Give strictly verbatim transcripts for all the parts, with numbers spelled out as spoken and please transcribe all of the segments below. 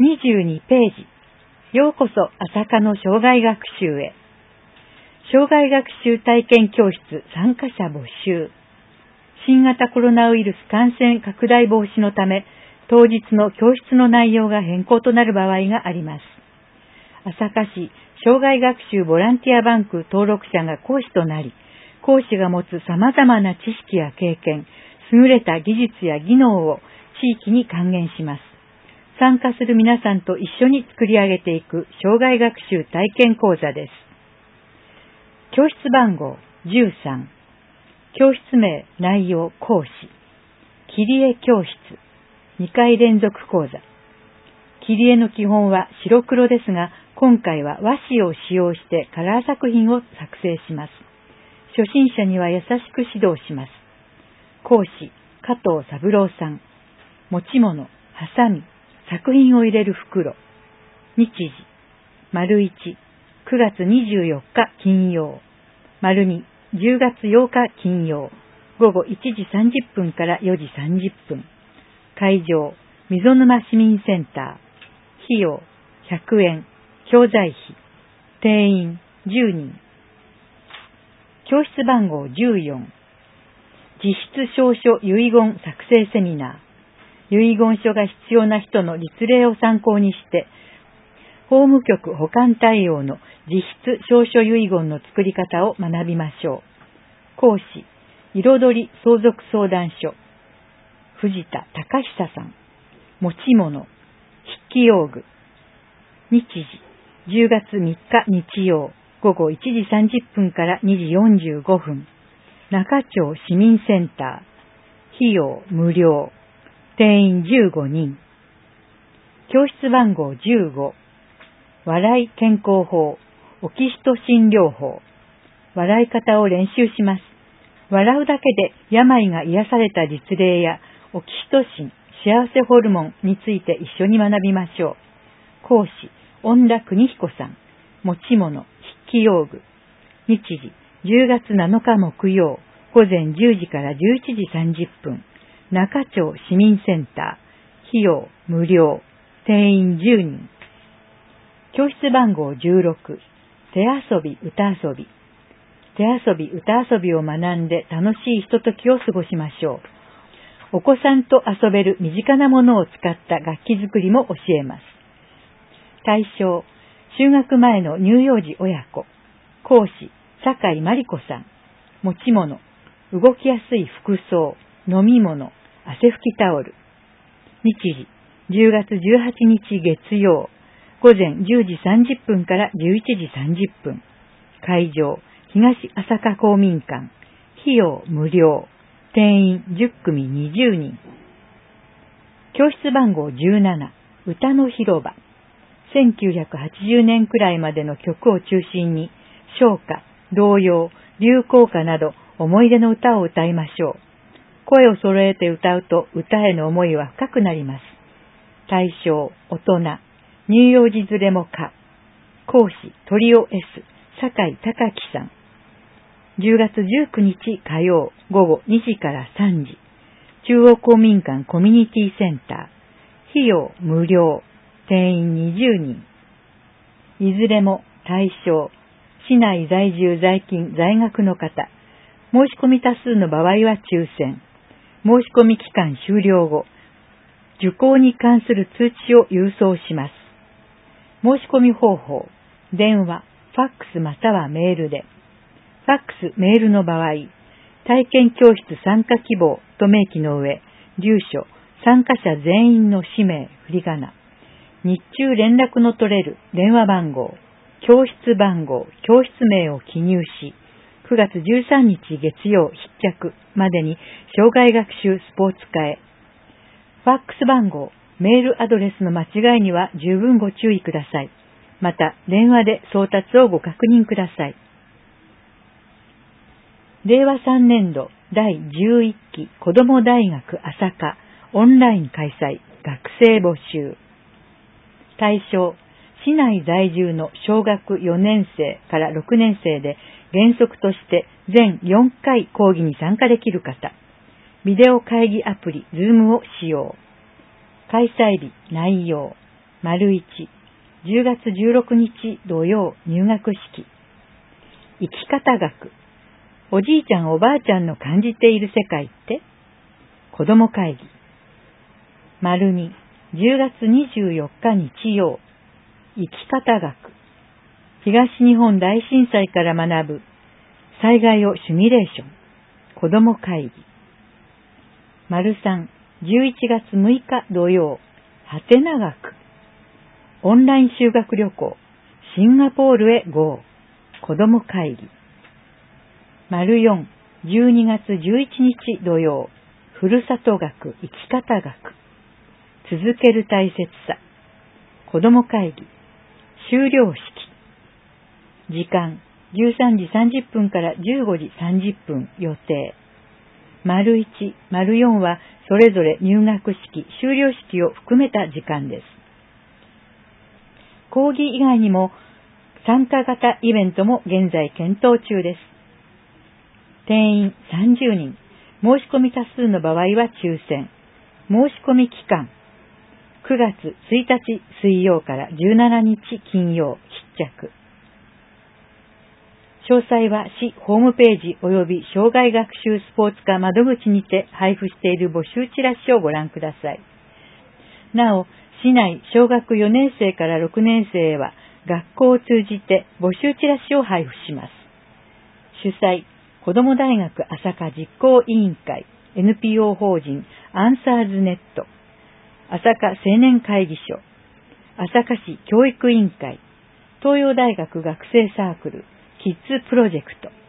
にじゅうにページ。ようこそ朝霞の障害学習へ。障害学習体験教室参加者募集。新型コロナウイルス感染拡大防止のため、当日の教室の内容が変更となる場合があります。朝霞市障害学習ボランティアバンク登録者が講師となり、講師が持つ様々な知識や経験、優れた技術や技能を地域に還元します。参加する皆さんと一緒に作り上げていく障害学習体験講座です。教室番号じゅうさん。教室名、内容、講師。切り絵教室。にかい連続講座。切り絵の基本は白黒ですが、今回は和紙を使用してカラー作品を作成します。初心者には優しく指導します。講師、加藤三郎さん。持ち物、ハサミ、作品を入れる袋。日時、丸いち、くがつにじゅうよっか金曜。丸に、じゅうがつようか金曜。午後いちじさんじゅっぷんからよじさんじゅっぷん。会場、溝沼市民センター。費用、ひゃくえん。教材費。定員、じゅうにん。教室番号じゅうよん。自筆証書遺言作成セミナー。遺言書が必要な人の律例を参考にして、法務局保管対応の自筆証書遺言の作り方を学びましょう。講師、彩り相続相談所。藤田隆久さん。持ち物、筆記用具。日時、じゅうがつみっか日曜、午後いちじさんじゅっぷんからにじよんじゅうごふん。中町市民センター。費用無料。定員じゅうごにん。教室番号じゅうご。笑い健康法、オキシトシン療法。笑い方を練習します。笑うだけで病が癒された実例やオキシトシン、幸せホルモンについて一緒に学びましょう。講師、恩田邦彦さん。持ち物、筆記用具。日時、じゅうがつなのか木曜、午前じゅうじからじゅういちじさんじゅっぷん。中町市民センター。費用無料。定員じゅうにん。教室番号じゅうろく。手遊び、歌遊び。手遊び、歌遊びを学んで楽しいひとときを過ごしましょう。お子さんと遊べる身近なものを使った楽器作りも教えます。対象、就学前の乳幼児親子。講師、酒井真理子さん。持ち物、動きやすい服装、飲み物、汗拭きタオル。日時、じゅうがつじゅうはちにち月曜、午前じゅうじさんじゅっぷんからじゅういちじさんじゅっぷん。会場、東朝霞公民館。費用無料。定員じゅっくみにじゅうにん。教室番号じゅうなな。歌の広場。せんきゅうひゃくはちじゅうねんくらいまでの曲を中心に、唱歌、童謡、流行歌など思い出の歌を歌いましょう。声を揃えて歌うと歌への思いは深くなります。対象、大人、乳幼児連れもか。講師、トリオ S、酒井隆樹さん。じゅうがつじゅうくにち火曜、午後にじからさんじ。中央公民館コミュニティセンター。費用無料。定員にじゅうにん。いずれも対象、市内在住在勤在学の方。申し込み多数の場合は抽選。申し込み期間終了後、受講に関する通知を郵送します。申し込み方法、電話、ファックスまたはメールで。ファックス、メールの場合、体験教室参加希望と明記の上、住所、参加者全員の氏名、振り仮名、日中連絡の取れる電話番号、教室番号、教室名を記入し、くがつじゅうさんにち月曜必着までに障害学習スポーツ科へ。ファックス番号、メールアドレスの間違いには十分ご注意ください。また、電話で送達をご確認ください。れいわさんねんどだいじゅういっき子ども大学朝霞オンライン開催学生募集。対象、市内在住の小学よねんせいからろくねんせいで原則として全よんかい講義に参加できる方。ビデオ会議アプリ Zoom を使用。開催日、内容。 丸いち、じゅうがつじゅうろくにち土曜入学式。生き方学。おじいちゃんおばあちゃんの感じている世界って子供会議。丸に、じゅうがつにじゅうよっか日曜。生き方学。東日本大震災から学ぶ災害をシミュレーション。子供会議。丸さん、じゅういちがつむいか土曜。はてな学。オンライン修学旅行。シンガポールへ ゴー。子供会議。丸よん、じゅうにがつじゅういちにち土曜。ふるさと学。生き方学。続ける大切さ。子供会議。修了式。時間、じゅうさんじさんじゅっぷんからじゅうごじさんじゅっぷん予定。丸いち、丸よんはそれぞれ入学式、修了式を含めた時間です。講義以外にも参加型イベントも現在検討中です。定員さんじゅうにん、申し込み多数の場合は抽選。申し込み期間、くがつついたち水曜からじゅうしちにち金曜必着。詳細は市ホームページ及び障害学習スポーツ課窓口にて配布している募集チラシをご覧ください。なお、市内小学よねんせいからろくねんせいへは学校を通じて募集チラシを配布します。主催、子ども大学朝霞実行委員会 エヌピーオー 法人アンサーズネット、朝霞青年会議所、朝霞市教育委員会、東洋大学学生サークル、キッズプロジェクト。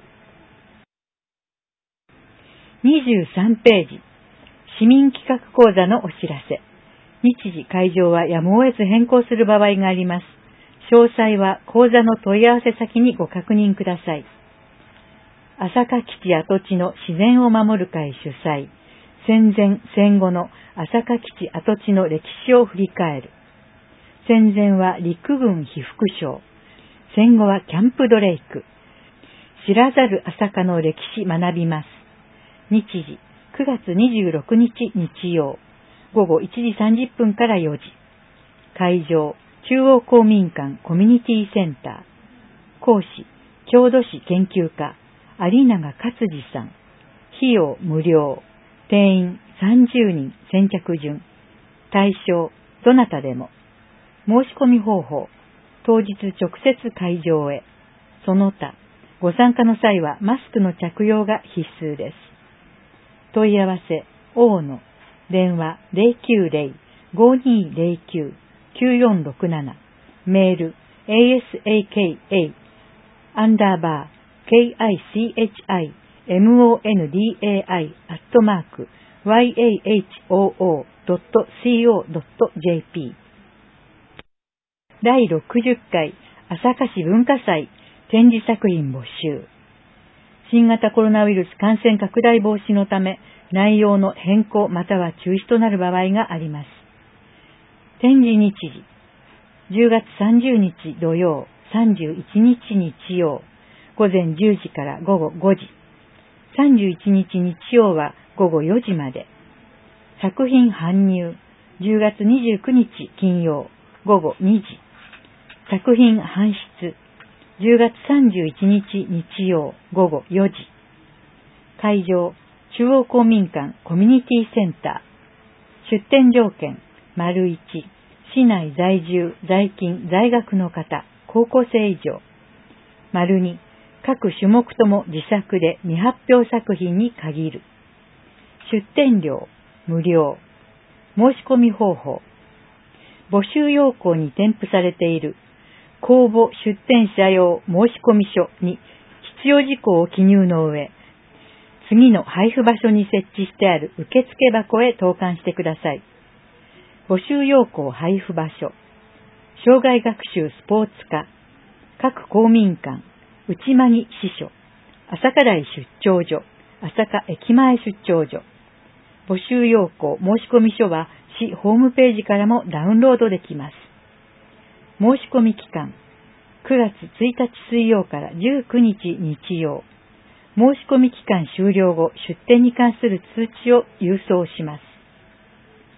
にじゅうさんページ、市民企画講座のお知らせ。日時会場はやむを得ず変更する場合があります。詳細は講座の問い合わせ先にご確認ください。朝霞基地跡地の自然を守る会主催、戦前戦後の朝霞基地跡地の歴史を振り返る。戦前は陸軍被服廠、戦後はキャンプドレイク。知らざる朝霞の歴史学びます。日時くがつにじゅうろくにち日曜、ごごいちじさんじゅっぷんからよじ。会場、中央公民館コミュニティセンター。講師、郷土史研究家、有永勝次さん。費用無料。定員さんじゅうにん、先着順。対象、どなたでも。申し込み方法、当日直接会場へ。その他、ご参加の際はマスクの着用が必須です。問い合わせ、大野、電話 ゼロきゅうゼロ ごにゼロきゅう きゅうよんろくなな、メール エーエスエーケーエー アンダーバー ケーアイシーエイチアイエムオーエヌディーエーアイ アットマーク ワイエーエイチオーオードットシーオードットジェーピー。だいろくじゅっかい朝霞市文化祭展示作品募集。新型コロナウイルス感染拡大防止のため内容の変更または中止となる場合があります。展示日時、じゅうがつさんじゅうにち土曜、さんじゅういちにち日曜、午前じゅうじから午後ごじ、さんじゅういちにち日曜は午後よじまで。作品搬入、じゅうがつにじゅうくにち金曜、午後にじ。作品搬出、じゅうがつさんじゅういちにち日曜、午後よじ。会場、中央公民館コミュニティセンター。出展条件、丸いち、市内在住、在勤、在学の方、高校生以上。丸に、各種目とも自作で未発表作品に限る。出展料、無料。申し込み方法。募集要項に添付されている公募出展者用申込書に必要事項を記入の上、次の配布場所に設置してある受付箱へ投函してください。募集要項配布場所、障害学習スポーツ課、各公民館、内間木支所、朝霞台出張所、朝霞駅前出張所。募集要項申込書は市ホームページからもダウンロードできます。申し込み期間、くがつついたち水曜からじゅうくにち日曜。申し込み期間終了後、出展に関する通知を郵送します。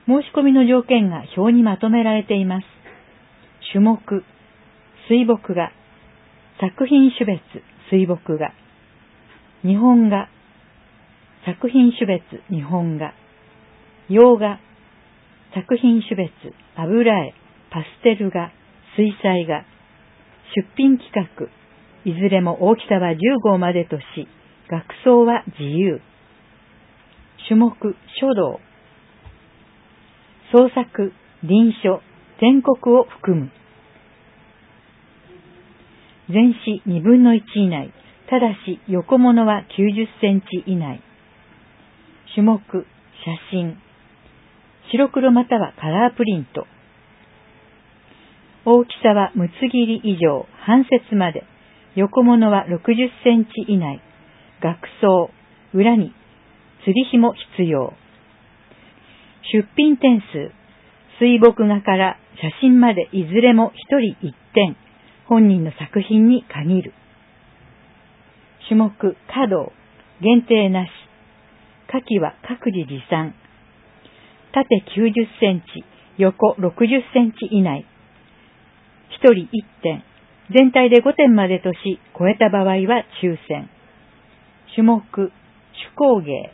申し込みの条件が表にまとめられています。種目、水墨画、作品種別、水墨画、日本画、作品種別、日本画、洋画、作品種別、油絵、パステル画、水彩画、出品企画、いずれも大きさはじゅうごうまでとし、額装は自由。種目、書道、創作、臨書、篆刻を含む。全紙にぶんのいち以内、ただし横物はきゅうじゅっセンチ以内。種目、写真、白黒またはカラープリント。大きさは六つ切り以上、半節まで、横物はろくじゅっセンチ以内。額装、裏に釣り紐必要。出品点数、水墨画から写真までいずれも一人一点、本人の作品に限る。種目、華道、限定なし。下記は各自持参。縦きゅうじゅっセンチ、横ろくじゅっセンチ以内。一人一点、全体でごてんまでとし、超えた場合は抽選。種目、手工芸、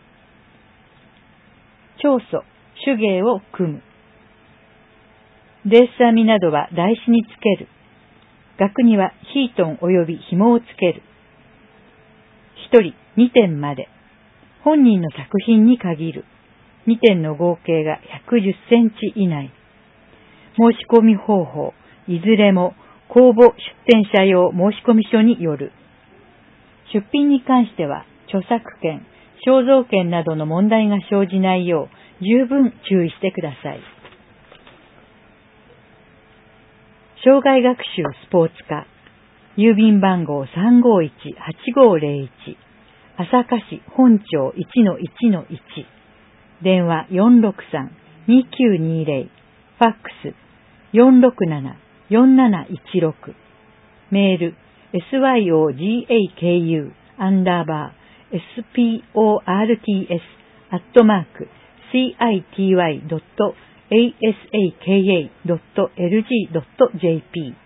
彫塑、手芸を組む。レース編みなどは台紙につける。額にはヒートン及び紐をつける。一人にてんまで。本人の作品に限る。にてんの合計がひゃくじゅっセンチ以内。申し込み方法、いずれも公募出展者用申込書による。出品に関しては著作権、肖像権などの問題が生じないよう十分注意してください。障害学習スポーツ科、郵便番号 さんごいちはちごぜろいち、朝霞市本町 いちのいちのいち、電話 よんろくさん にきゅうにぜろ、ファックス よんろくなな よんなないちろく、メール エスワイオージーエーケーユー アンダーバー エスピーオーアールティーエス アットマーク シーアイティーワイ ドット エーエスエーケーエー ドット エルジー ドット ジェーピー